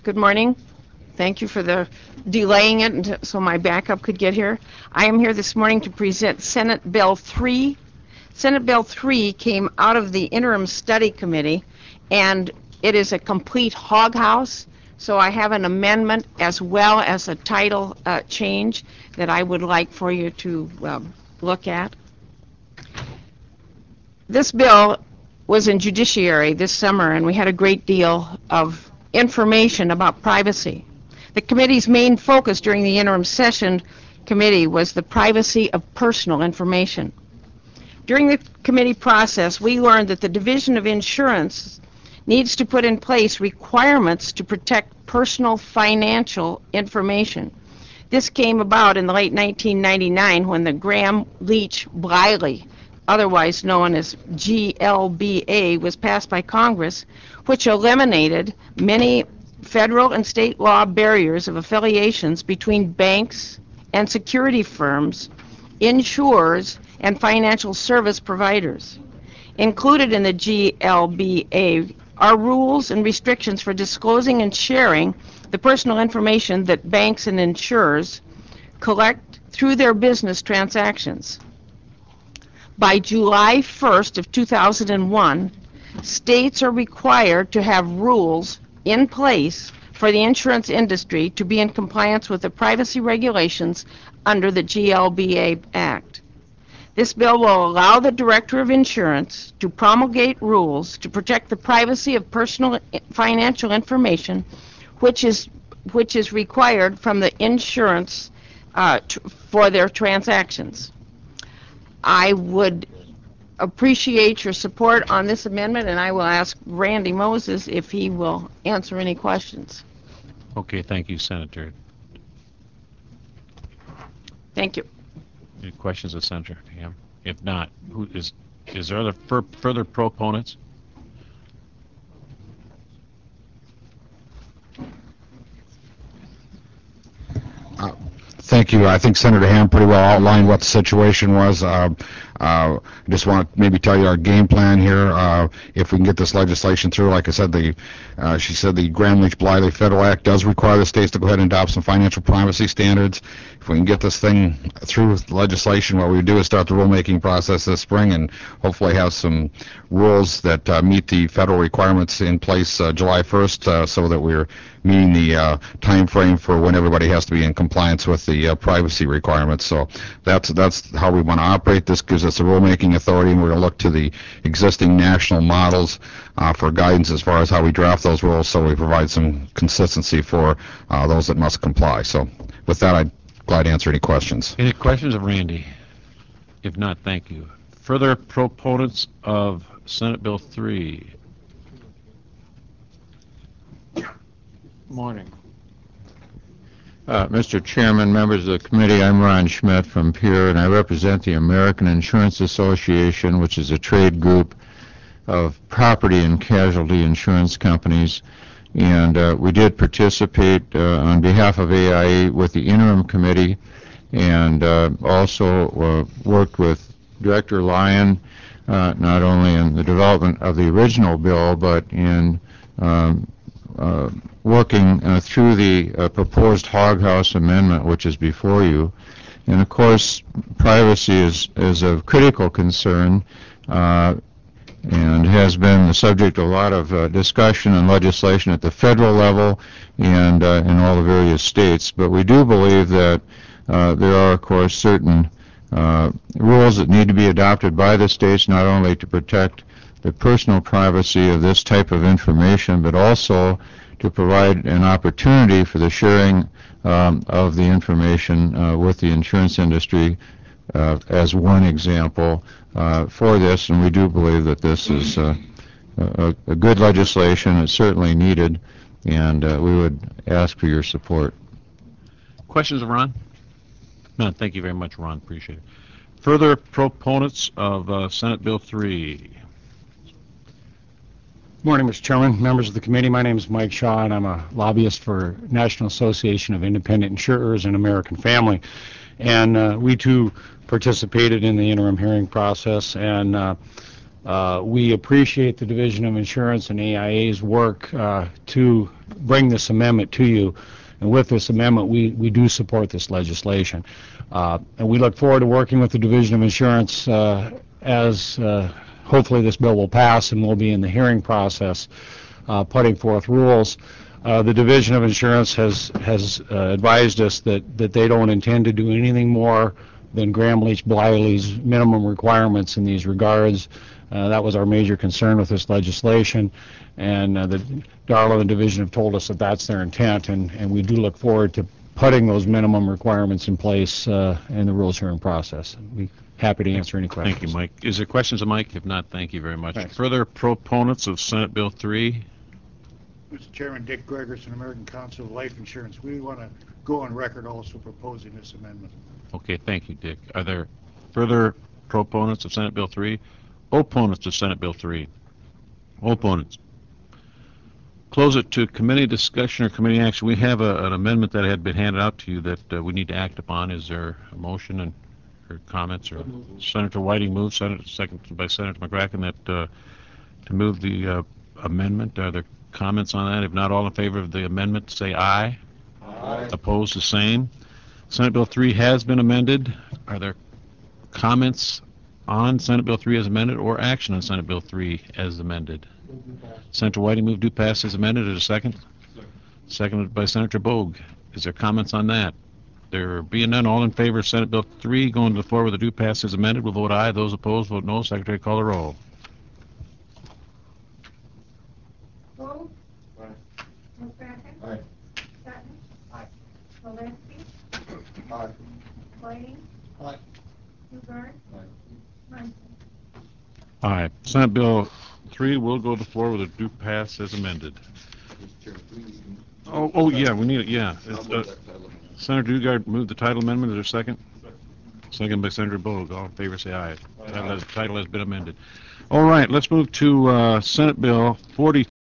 Good morning. Thank you for the delaying it so my backup could get here. I am here this morning to present Senate Bill 3. Senate Bill 3 came out of the Interim Study Committee, and it is a complete hog house. So I have an amendment as well as a title change that I would like for you to look at. This bill was in Judiciary this summer, and we had a great deal of information about privacy. The committee's main focus during the interim session committee was the privacy of personal information. During the committee process, we learned that the Division of Insurance needs to put in place requirements to protect personal financial information. This came about in the late 1999 when the Gramm-Leach-Bliley, otherwise known as GLBA, was passed by Congress, which eliminated many federal and state law barriers of affiliations between banks and security firms, insurers, and financial service providers. Included in the GLBA are rules and restrictions for disclosing and sharing the personal information that banks and insurers collect through their business transactions. By July 1st of 2001, states are required to have rules in place for the insurance industry to be in compliance with the privacy regulations under the GLBA Act. This bill will allow the Director of Insurance to promulgate rules to protect the privacy of personal financial information, which is required from the insurance for their transactions. I would appreciate your support on this amendment, and I will ask Randy Moses if he will answer any questions. Okay, thank you, Senator. Thank you. Any questions of Senator Ham? If not, is there other further proponents? Thank you. I think Senator Ham pretty well outlined what the situation was. I just want to maybe tell you our game plan here. If we can get this legislation through, like I said, she said the Gramm-Leach-Bliley Federal Act does require the states to go ahead and adopt some financial privacy standards. If we can get this thing through with legislation, what we do is start the rulemaking process this spring and hopefully have some rules that meet the federal requirements in place July 1st so that we're meeting the time frame for when everybody has to be in compliance with the privacy requirements. So that's how we want to operate. This gives us a rulemaking authority, and we're going to look to the existing national models for guidance as far as how we draft those rules, so we provide some consistency for those that must comply. So with that, I'd glad to answer any questions. Any questions of Randy? If not, thank you. Further proponents of Senate Bill 3? Morning. Mr. Chairman, members of the committee, I'm Ron Schmidt from Pierre, and I represent the American Insurance Association, which is a trade group of property and casualty insurance companies. And we did participate on behalf of AIA with the interim committee, and also worked with Director Lyon, not only in the development of the original bill, but in working through the proposed Hog House Amendment, which is before you. And of course, privacy is of critical concern and has been the subject of a lot of discussion and legislation at the federal level and in all the various states. But we do believe that there are, of course, certain rules that need to be adopted by the states, not only to protect the personal privacy of this type of information, but also to provide an opportunity for the sharing of the information with the insurance industry as one example for this. And we do believe that this is a good legislation. It's certainly needed, and we would ask for your support. Questions of Ron? No, thank you very much, Ron. Appreciate it. Further proponents of Senate Bill 3? Good morning, Mr. Chairman, members of the committee. My name is Mike Shaw, and I'm a lobbyist for National Association of Independent Insurers and American Family. And we, too, participated in the interim hearing process. And We appreciate the Division of Insurance and AIA's work to bring this amendment to you. And with this amendment, we do support this legislation. And we look forward to working with the Division of Insurance as hopefully this bill will pass and we'll be in the hearing process putting forth rules. The Division of Insurance has advised us that they don't intend to do anything more than Graham-Leach-Bliley's minimum requirements in these regards. That was our major concern with this legislation, and the Darla and Division have told us that that's their intent, and we do look forward to putting those minimum requirements in place in the rules hearing process. We're happy to answer any questions. Thank you, Mike. Is there questions of Mike? If not, thank you very much. Thanks. Further proponents of Senate Bill 3? Mr. Chairman, Dick Gregerson, American Council of Life Insurance. We want to go on record also proposing this amendment. Okay, thank you, Dick. Are there further proponents of Senate Bill 3? Opponents of Senate Bill 3? Opponents? Close it to committee discussion or committee action. We have an amendment that had been handed out to you that we need to act upon. Is there a motion or comments? Or Senator Whiting moves, second by Senator McCracken, that to move the amendment. Are there comments on that? If not, all in favor of the amendment, say aye. Aye. Opposed, the same. Senate Bill 3 has been amended. Are there comments on Senate Bill 3 as amended or action on Senate Bill 3 as amended? Senator Whiting moved to pass as amended. Is there a second? Seconded by Senator Bogue. Is there comments on that? There being none, all in favor of Senate Bill 3 going to the floor with a do pass as amended will vote aye. Those opposed vote no. Secretary, call the roll. Bogue? Aye. McCracken? Aye. Sutton? Aye. Walensky? Aye. Whiting? Aye. Hubbard? Munson? Aye. Senate Bill 3 will go to the floor with a do pass as amended. Oh, yeah, we need it, yeah. Senator Dugard moved the title amendment. Is there a second? Second by Senator Bogue. All in favor, say aye. Title has been amended. All right, let's move to Senate Bill 43.